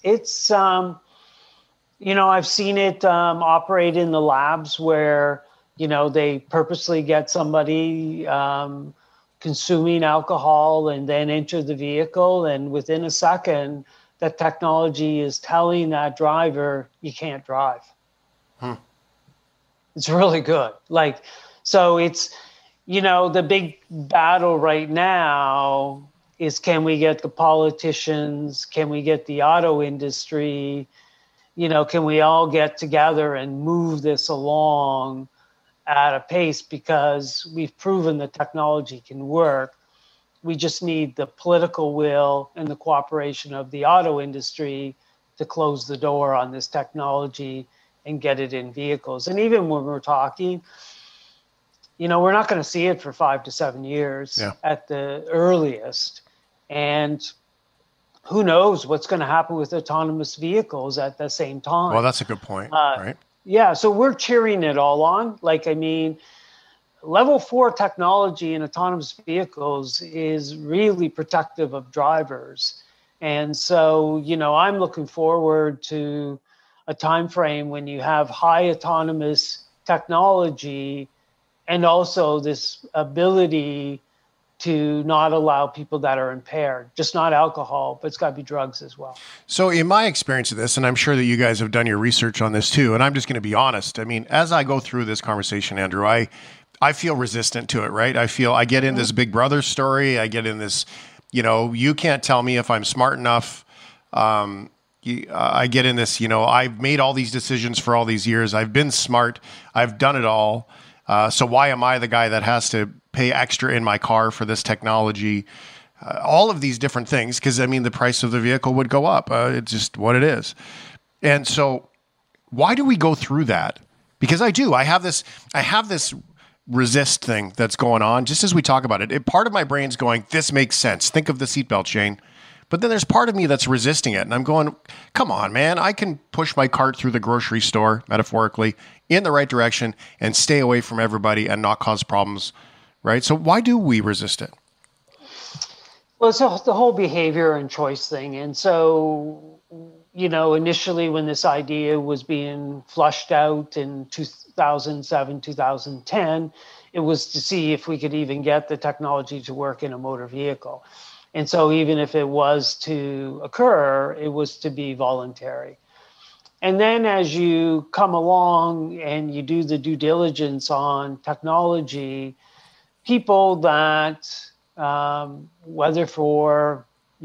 I've seen it operate in the labs where, they purposely get somebody consuming alcohol and then enter the vehicle. And within a second, that technology is telling that driver, you can't drive. It's really good. So it's, the big battle right now is, can we get the politicians? Can we get the auto industry? Can we all get together and move this along at a pace? Because we've proven the technology can work. We just need the political will and the cooperation of the auto industry to close the door on this technology and get it in vehicles. And even when we're talking, we're not going to see it for 5 to 7 years at the earliest. And who knows what's going to happen with autonomous vehicles at the same time. Well, that's a good point, right? Yeah, so we're cheering it all on. Level 4 technology in autonomous vehicles is really protective of drivers. And so, I'm looking forward to a time frame when you have high autonomous technology and also this ability to not allow people that are impaired, just not alcohol, but it's got to be drugs as well. So in my experience of this, and I'm sure that you guys have done your research on this too, and I'm just going to be honest. I mean, as I go through this conversation, Andrew, I feel resistant to it, right? I get in this Big Brother story. I get in this, you can't tell me if I'm smart enough. I get in this, I've made all these decisions for all these years. I've been smart. I've done it all. So why am I the guy that has to pay extra in my car for this technology? All of these different things, because the price of the vehicle would go up. It's just what it is. And so why do we go through that? Because I have this resist thing that's going on just as we talk about it. Part of my brain's going, this makes sense. Think of the seatbelt, Shane. But then there's part of me that's resisting it. And I'm going, come on, man. I can push my cart through the grocery store, metaphorically, in the right direction and stay away from everybody and not cause problems, right? So why do we resist it? Well, it's the whole behavior and choice thing. And so, initially when this idea was being flushed out in 2007, 2010, it was to see if we could even get the technology to work in a motor vehicle. And so even if it was to occur, it was to be voluntary. And then as you come along and you do the due diligence on technology, people that, whether for,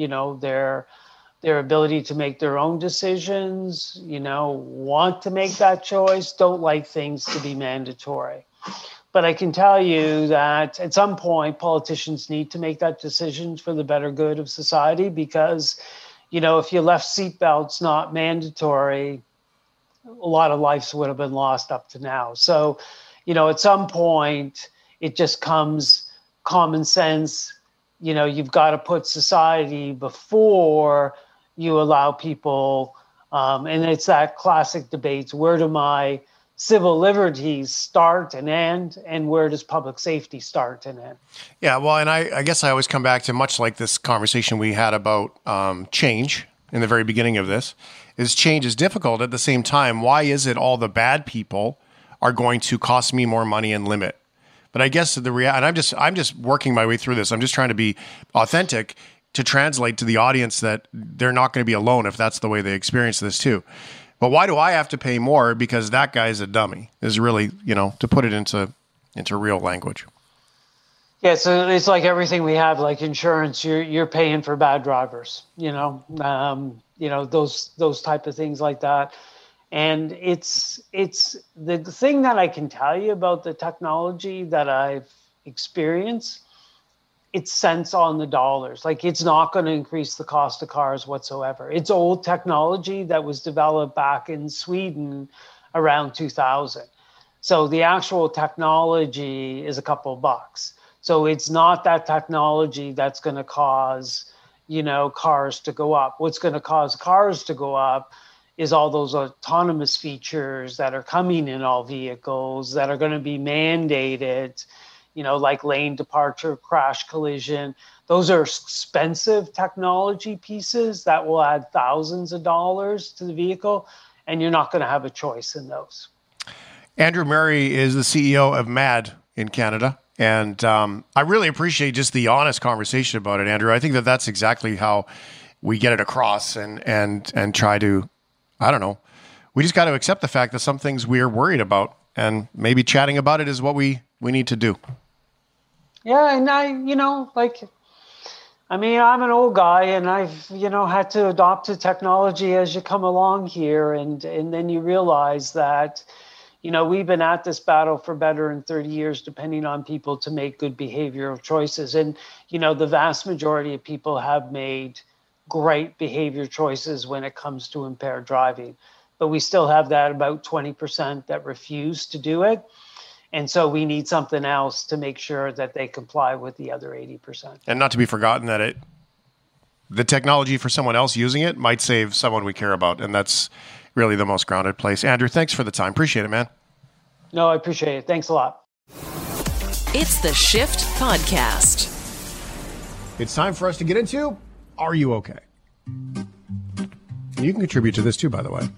their ability to make their own decisions, want to make that choice, don't like things to be mandatory. But I can tell you that at some point, politicians need to make that decision for the better good of society because, if you left seatbelts not mandatory, a lot of lives would have been lost up to now. So, at some point, it just comes common sense. You've got to put society before you allow people. And it's that classic debate, where do my civil liberties start and end, and where does public safety start and end? Yeah, well, and I guess I always come back to, much like this conversation we had about change in the very beginning of this, is change is difficult. At the same time, why is it all the bad people are going to cost me more money and limit? But I guess and I'm just working my way through this. I'm just trying to be authentic to translate to the audience that they're not going to be alone if that's the way they experience this too. But why do I have to pay more? Because that guy's a dummy, is really, to put it into real language. Yeah, so it's like everything we have, like insurance. You're paying for bad drivers, those type of things like that. And it's the thing that I can tell you about the technology that I've experienced. It's cents on the dollars. Like, it's not going to increase the cost of cars whatsoever. It's old technology that was developed back in Sweden around 2000. So the actual technology is a couple of bucks. So it's not that technology that's going to cause, cars to go up. What's going to cause cars to go up is all those autonomous features that are coming in all vehicles that are going to be mandated, like lane departure, crash collision. Those are expensive technology pieces that will add thousands of dollars to the vehicle, and you're not going to have a choice in those. Andrew Murray is the CEO of MAD in Canada. And I really appreciate just the honest conversation about it, Andrew. I think that that's exactly how we get it across and try to, I don't know, we just got to accept the fact that some things we're worried about, and maybe chatting about it is what we need to do. Yeah, and I'm an old guy, and I've, had to adopt to technology as you come along here. And then you realize that, we've been at this battle for better than 30 years, depending on people, to make good behavioral choices. And, the vast majority of people have made great behavior choices when it comes to impaired driving. But we still have that about 20% that refuse to do it. And so we need something else to make sure that they comply with the other 80%. And not to be forgotten that the technology for someone else using it might save someone we care about. And that's really the most grounded place. Andrew, thanks for the time. Appreciate it, man. No, I appreciate it. Thanks a lot. It's the Shift Podcast. It's time for us to get into Are You Okay? And you can contribute to this too, by the way.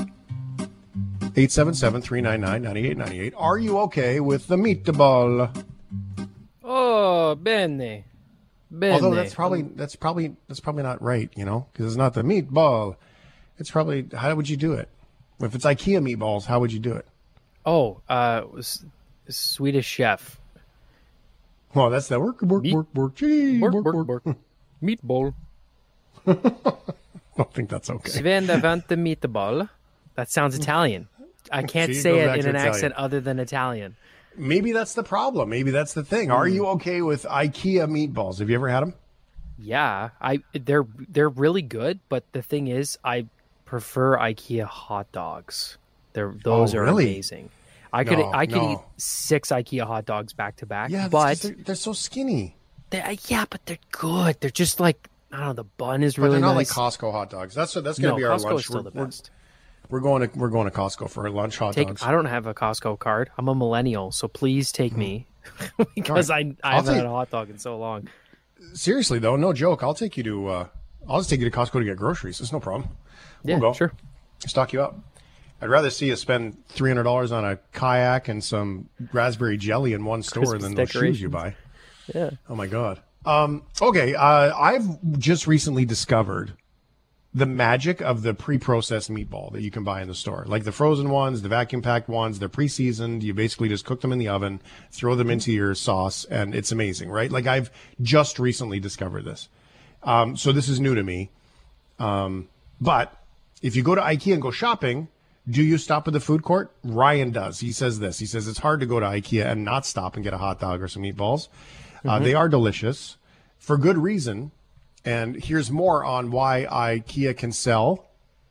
877-399-9898. Are you okay with the meatball? Oh, bene. Although that's probably not right, because it's not the meatball. It's probably, how would you do it? If it's IKEA meatballs, how would you do it? Oh, Swedish chef. Well, that's that work. Gee, work. Meatball. I don't think that's okay. Sven vante meatball. That sounds Italian. I can't say it in an accent other than Italian. Maybe that's the problem. Maybe that's the thing. Are you okay with IKEA meatballs? Have you ever had them? Yeah, they're really good, but the thing is, I prefer IKEA hot dogs. Those are amazing. I could eat 6 IKEA hot dogs back to back. Yeah, but they're so skinny. But they're good. They're just like, I don't know. The bun is really they're not nice. like Costco hot dogs. That's going to be our Costco lunch. Is still the best. We're going to Costco for lunch hot dogs. I don't have a Costco card. I'm a millennial, so please take me because I haven't had a hot dog in so long. Seriously though, no joke. I'll take you to. I'll just take you to Costco to get groceries. It's no problem. We'll go. Sure. Stock you up. I'd rather see you spend $300 on a kayak and some raspberry jelly in one store than those shoes you buy. Yeah. Oh my God. Okay. I've just recently discovered the magic of the pre-processed meatball that you can buy in the store, like the frozen ones, the vacuum packed ones. They're pre-seasoned. You basically just cook them in the oven, throw them into your sauce, and it's amazing, right? Like, I've just recently discovered this. So this is new to me. But if you go to IKEA and go shopping, do you stop at the food court? Ryan does. He says this. He says it's hard to go to IKEA and not stop and get a hot dog or some meatballs. They are delicious for good reason. And here's more on why IKEA can sell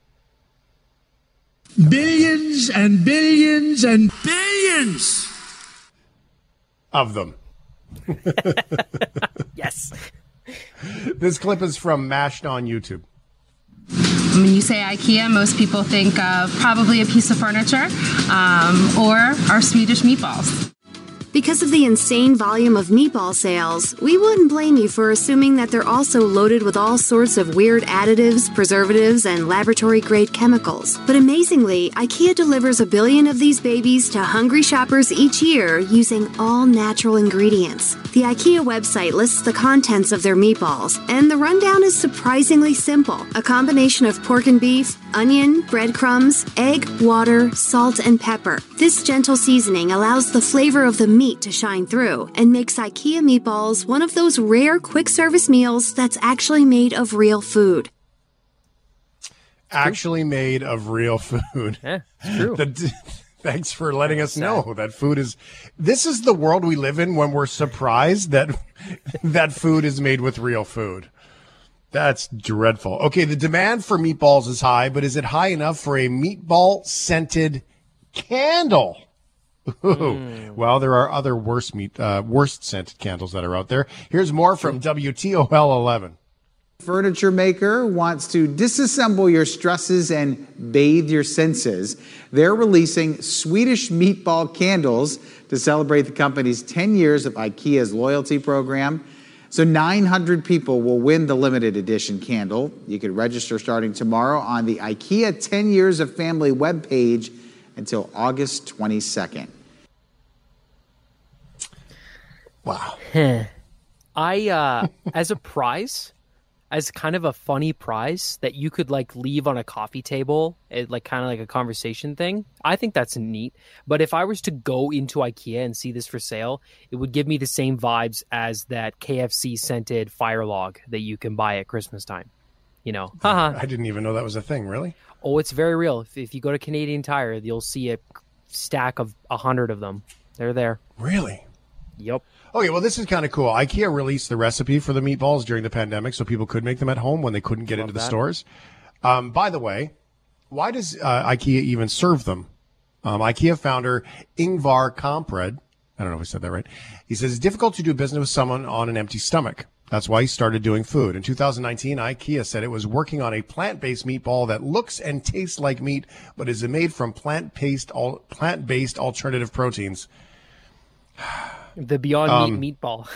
billions and billions and billions of them. Yes. This clip is from Mashed on YouTube. When you say IKEA, most people think of probably a piece of furniture or our Swedish meatballs. Because of the insane volume of meatball sales, we wouldn't blame you for assuming that they're also loaded with all sorts of weird additives, preservatives, and laboratory-grade chemicals. But amazingly, IKEA delivers 1 billion of these babies to hungry shoppers each year using all natural ingredients. The IKEA website lists the contents of their meatballs, and the rundown is surprisingly simple. A combination of pork and beef, onion, breadcrumbs, egg, water, salt, and pepper. This gentle seasoning allows the flavor of the meat meat to shine through and makes IKEA meatballs one of those rare quick service meals that's actually made of real food. Actually made of real food. Yeah, it's true. Thanks for letting us know that food is. This is the world we live in when we're surprised that that food is made with real food. That's dreadful. Okay, the demand for meatballs is high, but is it high enough for a meatball scented candle? Ooh. Well, there are other worse scented candles that are out there. Here's more from WTOL 11. Furniture maker wants to disassemble your stresses and bathe your senses. They're releasing Swedish meatball candles to celebrate the company's 10 years of IKEA's loyalty program. So 900 people will win the limited edition candle. You can register starting tomorrow on the IKEA 10 Years of Family webpage until August 22nd. Wow. I, as a prize, as kind of a funny prize that you could like leave on a coffee table, like kind of like a conversation thing, I think that's neat. But if I was to go into IKEA and see this for sale, it would give me the same vibes as that KFC scented fire log that you can buy at Christmas time. You know, I didn't even know that was a thing. Really? Oh, it's very real. If you go to Canadian Tire, you'll see a stack of 100 of them. They're there. Really? Yep. Okay, well, this is kind of cool. IKEA released the recipe for the meatballs during the pandemic so people could make them at home when they couldn't get into the stores. By the way, why does IKEA even serve them? IKEA founder Ingvar Kamprad, I don't know if I said that right, he says it's difficult to do business with someone on an empty stomach. That's why he started doing food. In 2019, IKEA said it was working on a plant-based meatball that looks and tastes like meat, but is made from plant-based alternative proteins. The Beyond Meat meatball.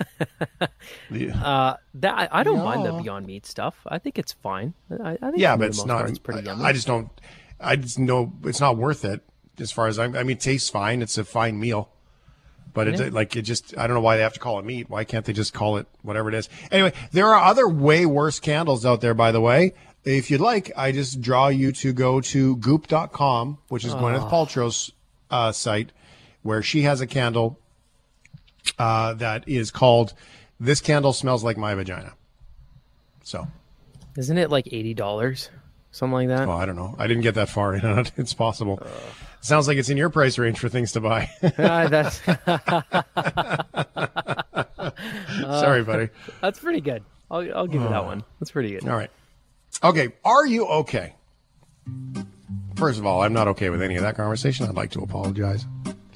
I don't mind the Beyond Meat stuff. I think it's fine. I think but it's not. It's pretty yummy. I just know it's not worth it. As far as I mean, it tastes fine. It's a fine meal, but I don't know why they have to call it meat. Why can't they just call it whatever it is? Anyway, there are other way worse candles out there. By the way, if you'd like, I just draw you to go to Goop.com, which is Gwyneth Paltrow's site, where she has a candle. That is called "This Candle Smells Like My Vagina." So, isn't it like $80, something like that? Oh, I don't know. I didn't get that far in it. It's possible. Sounds like it's in your price range for things to buy. Sorry, buddy. That's pretty good. I'll give you that one. That's pretty good. All right. Okay. Are you okay? First of all, I'm not okay with any of that conversation. I'd like to apologize.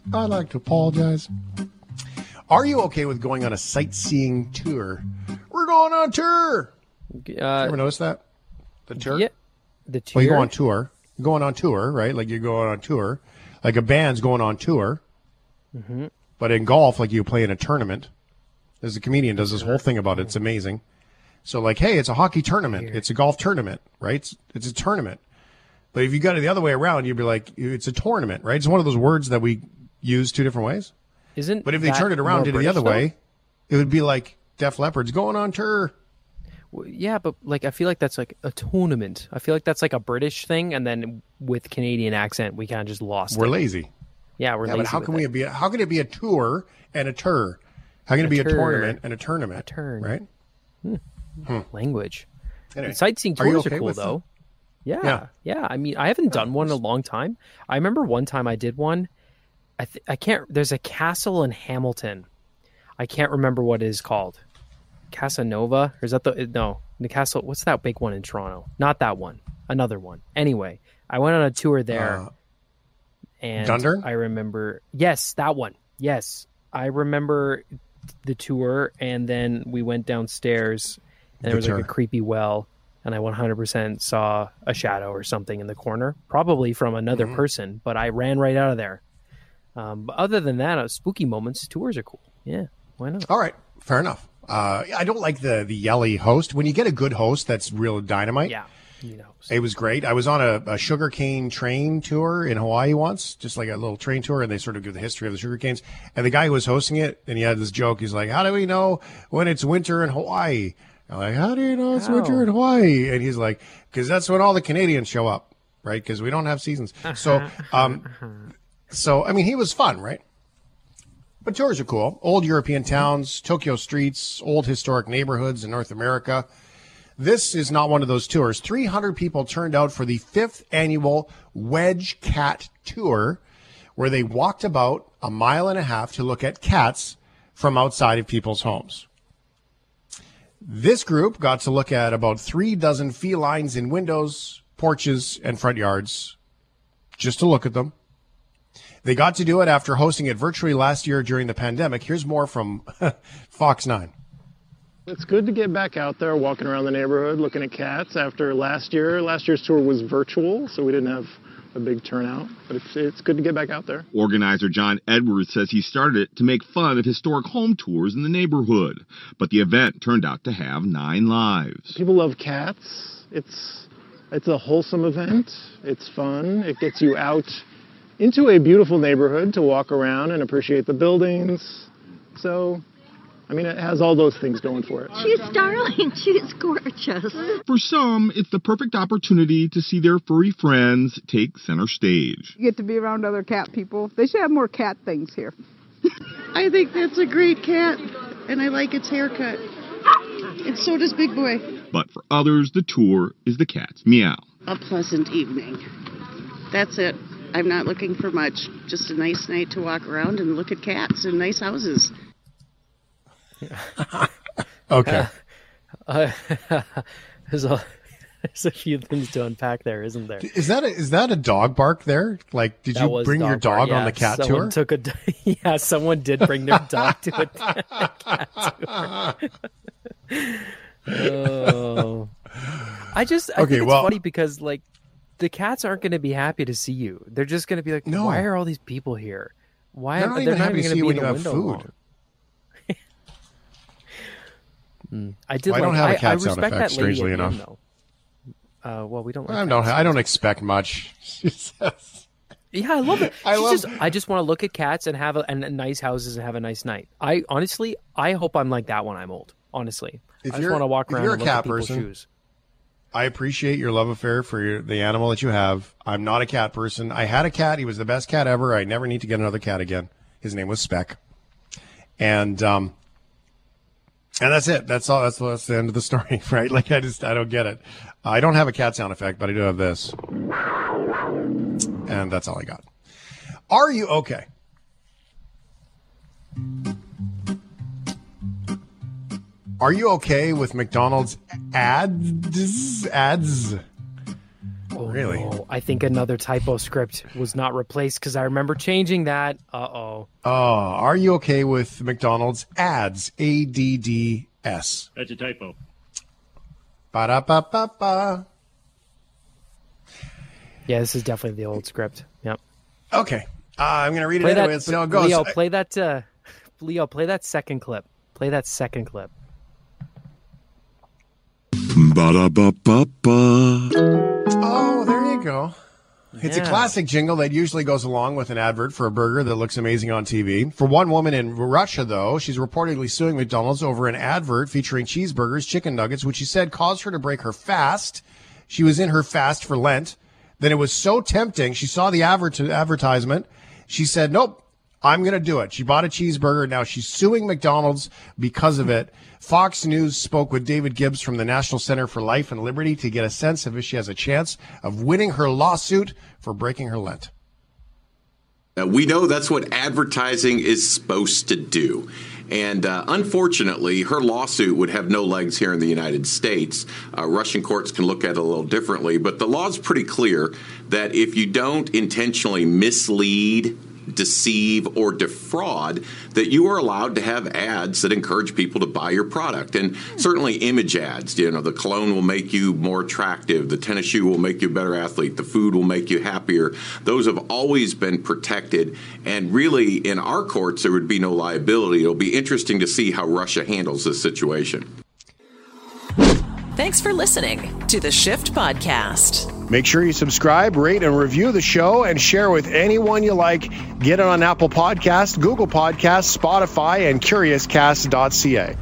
Are you okay with going on a sightseeing tour? We're going on tour. You ever notice that? The tour? Yeah. The tour? Well, you go on tour. You're going on tour, right? Like you're going on tour. Like a band's going on tour. Mm-hmm. But in golf, like you play in a tournament. There's a comedian does this whole thing about it. It's amazing. So like, hey, it's a hockey tournament. It's a golf tournament, right? It's a tournament. But if you got it the other way around, you'd be like, it's a tournament, right? It's one of those words that we use two different ways. But if they turned it around, did it the other way, it would be like Def Leppard's going on tour. Well, yeah, but like I feel like that's like a tournament. I feel like that's like a British thing, and then with Canadian accent, we kind of just lost. We're lazy. Yeah, we're lazy. But how can it be a tour and a tour? How can it be a tournament and a tournament? A turn, right? Language. Anyway, sightseeing tours are cool though. Yeah. I mean, I haven't done one in a long time. I remember one time I did one. I can't. There's a castle in Hamilton. I can't remember what it is called. Casanova, or is that the castle? What's that big one in Toronto? Not that one. Another one. Anyway, I went on a tour there, and Dundurn? I remember. Yes, that one. Yes, I remember the tour, and then we went downstairs, and there was like a creepy well, and I 100% saw a shadow or something in the corner, probably from another person, but I ran right out of there. But other than that, spooky moments, tours are cool. Yeah, why not? All right, fair enough. I don't like the yelly host. When you get a good host that's real dynamite, it was great. I was on a sugarcane train tour in Hawaii once, just like a little train tour, and they sort of give the history of the sugar canes. And the guy who was hosting it, and he had this joke. He's like, how do we know when it's winter in Hawaii? I'm like, how do you know it's winter in Hawaii? And he's like, because that's when all the Canadians show up, right? Because we don't have seasons. So, I mean, he was fun, right? But tours are cool. Old European towns, Tokyo streets, old historic neighborhoods in North America. This is not one of those tours. 300 people turned out for the 5th annual Wedge Cat Tour, where they walked about 1.5 miles to look at cats from outside of people's homes. This group got to look at about 3 dozen felines in windows, porches, and front yards, just to look at them. They got to do it after hosting it virtually last year during the pandemic. Here's more from Fox 9. It's good to get back out there, walking around the neighborhood, looking at cats after last year. Last year's tour was virtual, so we didn't have a big turnout, but it's good to get back out there. Organizer John Edwards says he started it to make fun of historic home tours in the neighborhood, but the event turned out to have 9 lives. People love cats. It's a wholesome event. It's fun. It gets you out into a beautiful neighborhood to walk around and appreciate the buildings. So, I mean, it has all those things going for it. She's darling. She's gorgeous. For some, it's the perfect opportunity to see their furry friends take center stage. You get to be around other cat people. They should have more cat things here. I think that's a great cat, and I like its haircut. And so does Big Boy. But for others, the tour is the cat's meow. A pleasant evening. That's it. I'm not looking for much. Just a nice night to walk around and look at cats in nice houses. Okay. There's a few things to unpack there, isn't there? Is that a dog bark there? Like, did you bring your dog on the cat tour? Someone did bring their dog to a cat tour. Oh. I think it's funny because, like, the cats aren't going to be happy to see you. They're just going to be like, why are all these people here? Why they're not even happy to see you when you have food. I did. I don't have a cat sound respect effect, that lady strangely enough. Well, we don't. I don't expect much. Yeah, I love it. I just want to look at cats and have nice houses and have a nice night. I hope I'm like that when I'm old. Honestly, I just want to walk around and look at people's shoes. I appreciate your love affair for the animal that you have. I'm not a cat person. I had a cat. He was the best cat ever. I never need to get another cat again. His name was Speck. And that's it. That's all. That's the end of the story, right? Like, I don't get it. I don't have a cat sound effect, but I do have this. And that's all I got. Are you okay? Are you okay with McDonald's ads? Oh, really? No. I think another typo script was not replaced because I remember changing that. Uh-oh. Are you okay with McDonald's ads? ADDS. That's a typo. Ba-da-ba-ba-ba. Yeah, this is definitely the old script. Yep. Okay. I'm going to read it anyway. Let's see how it goes. Leo, play that second clip. Play that second clip. Ba-da-ba-ba-ba. Oh, there you go. It's a classic jingle that usually goes along with an advert for a burger that looks amazing on TV. For one woman in Russia, though, she's reportedly suing McDonald's over an advert featuring cheeseburgers, chicken nuggets, which she said caused her to break her fast. She was in her fast for Lent. Then it was so tempting. She saw the advertisement. She said, nope, I'm going to do it. She bought a cheeseburger. Now she's suing McDonald's because of it. Fox News spoke with David Gibbs from the National Center for Life and Liberty to get a sense of if she has a chance of winning her lawsuit for breaking her Lent. We know that's what advertising is supposed to do. And unfortunately, her lawsuit would have no legs here in the United States. Russian courts can look at it a little differently, but the law is pretty clear that if you don't intentionally mislead, deceive, or defraud, that you are allowed to have ads that encourage people to buy your product. And certainly image ads, you know, the cologne will make you more attractive, the tennis shoe will make you a better athlete, the food will make you happier. Those have always been protected. And really, in our courts, there would be no liability. It'll be interesting to see how Russia handles this situation. Thanks for listening to the Shift Podcast. Make sure you subscribe, rate, and review the show and share with anyone you like. Get it on Apple Podcasts, Google Podcasts, Spotify, and CuriousCast.ca.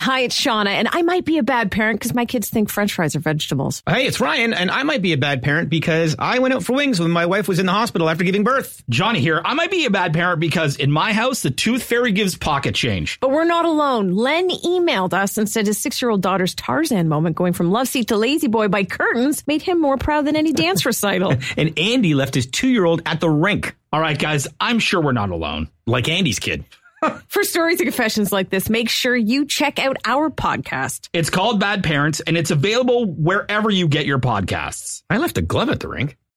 Hi, it's Shauna, and I might be a bad parent because my kids think French fries are vegetables. Hey, it's Ryan, and I might be a bad parent because I went out for wings when my wife was in the hospital after giving birth. Johnny here. I might be a bad parent because in my house, the tooth fairy gives pocket change. But we're not alone. Len emailed us and said his 6-year-old daughter's Tarzan moment going from love seat to lazy boy by curtains made him more proud than any dance recital. And Andy left his 2-year-old at the rink. All right, guys, I'm sure we're not alone. Like Andy's kid. For stories and confessions like this, make sure you check out our podcast. It's called Bad Parents, and it's available wherever you get your podcasts. I left a glove at the rink.